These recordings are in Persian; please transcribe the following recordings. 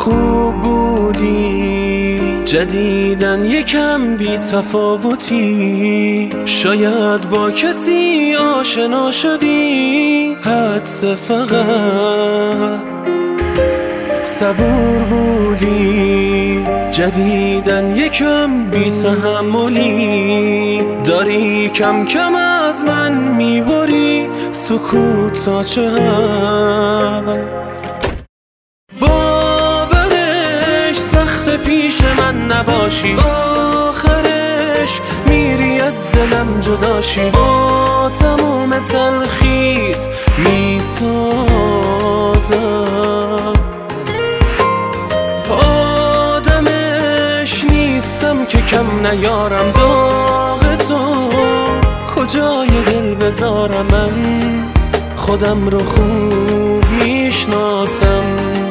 خوب بودی، جدیدن یکم بی تفاوتی. شاید با کسی آشنا شدی، حدس فقط صبور بودی. جدیدن یکم بی تحملی، داری کم کم از من میبری. سکوت تا چه حد؟ باورش سخت پیش من نباشی، آخرش میری از دلم جداشی. با تموم تلخیت میسازم، آدمش نیستم که کم نیارم. داغ تو کجای دل بذارم؟ من خودم رو خوب میشناسم.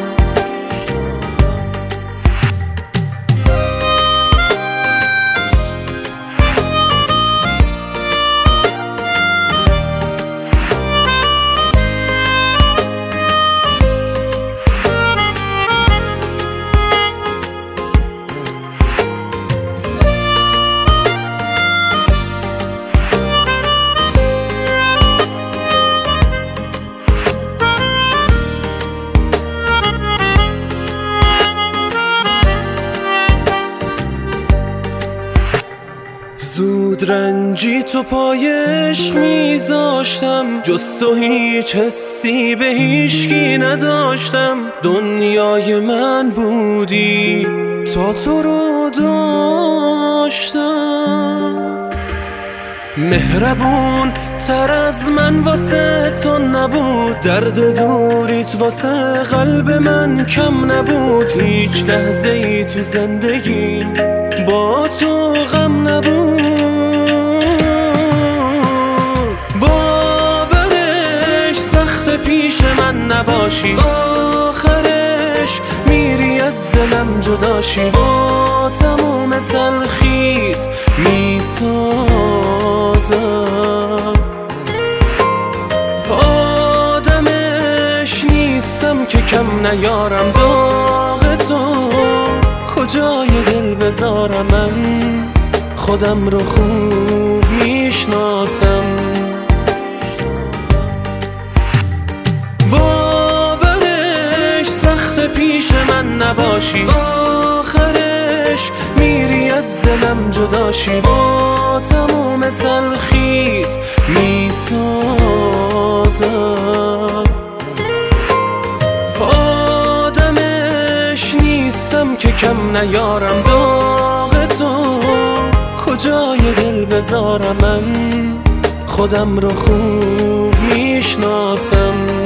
زود رنجی تو پایش میذاشتم، جز تو هیچ حسی به هیچکی نداشتم. دنیای من بودی تا تو رو داشتم. مهربون تر از من واسه تو نبود، درد دوریت واسه قلب من کم نبود. هیچ لحظه ای تو زندگی با تو غم نبود. باورش سخت پیش من نباشی، آخرش میری از دلم جداشی. با تموم تلخیت میسازم، آدمش نیستم که کم نیارم. داغ تو کجای دل بذارم؟ من خودم رو خوب میشناسم. باورش سخت پیش من نباشی، آخرش میری از دلم جداشی. با تموم تلخیت میسازم، آدمش نیستم که کم نیارم. داغ تو کجای دل بذارم؟ من خودم رو خوب میشناسم.